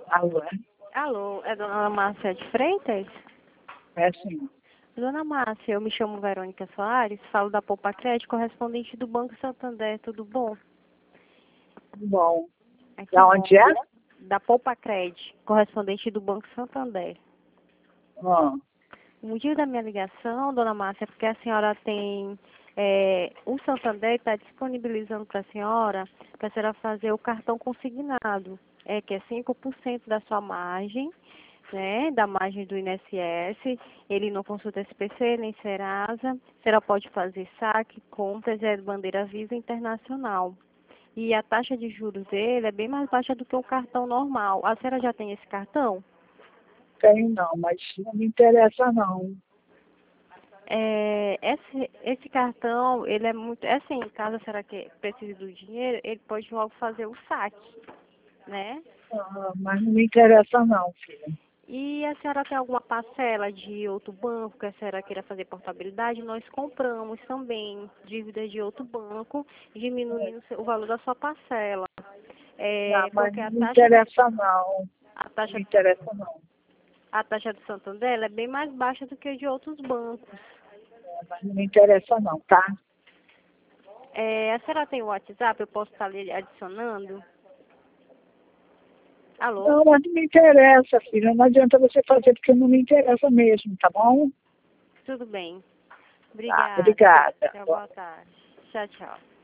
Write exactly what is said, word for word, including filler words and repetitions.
Alô? Alô, é dona Márcia de Freitas? É sim. Dona Márcia, eu me chamo Verônica Soares, falo da Poupa Crédito, correspondente do Banco Santander, tudo bom? Tudo bom. É, que Da bom. onde é? Da Poupa Crédito, correspondente do Banco Santander. Ah, O motivo da minha ligação, dona Márcia, é porque a senhora tem... É, o Santander está disponibilizando para a senhora, para a senhora fazer o cartão consignado, é, que é cinco por cento da sua margem, né, da margem do I N S S, ele não consulta S P C nem Serasa, a senhora pode fazer saque, compras, é bandeira Visa Internacional. E a taxa de juros dele é bem mais baixa do que o cartão normal. A senhora já tem esse cartão? tenho não, mas não me interessa não. É, esse, esse cartão, ele é muito, é assim, caso a senhora que precise do dinheiro, ele pode logo fazer o saque, né? Ah, mas não me interessa não, filha. E a senhora tem alguma parcela de outro banco que a senhora queira fazer portabilidade? Nós compramos também dívidas de outro banco, diminuindo o valor da sua parcela. Não, É, mas porque não a me taxa do, interessa não. a Não taxa me do, interessa não. a taxa do Santander ela é bem mais baixa do que a de outros bancos. É, mas não me interessa não, tá? É, a senhora tem o WhatsApp? Eu posso estar lhe adicionando? Alô? Não, mas não me interessa, filha. Não adianta você fazer porque não me interessa mesmo, tá bom? Tudo bem. Tá, Obrigada. obrigada. Tchau, boa tarde. Tchau, tchau.